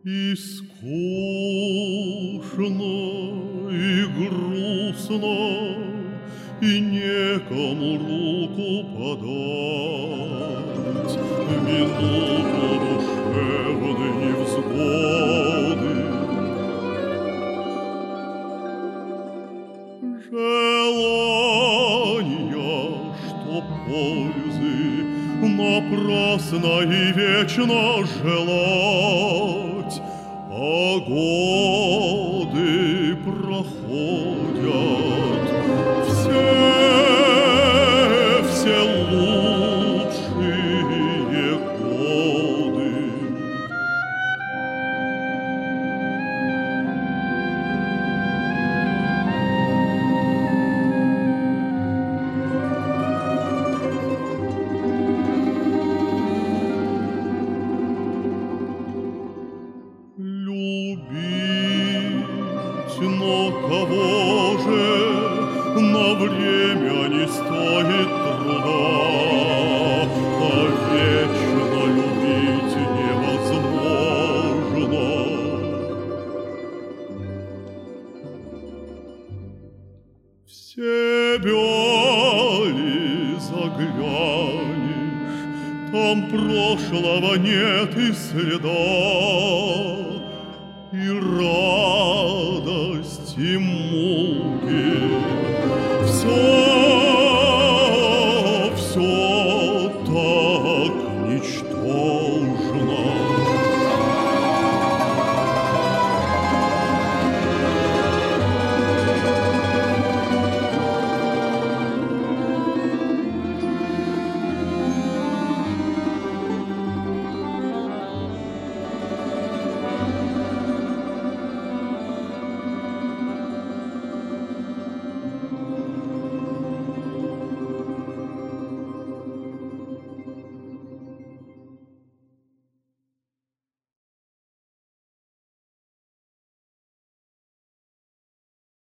И скучно, и грустно, и некому руку подать в минуту душевной невзгоды. Желания, что пользы напрасно и вечно желать, а годы проходят, все лучшие годы. Но кого же на время не стоит труда, а вечно любить невозможно. В себя ли заглянешь, там прошлого нет и следа, и радость, и муки, все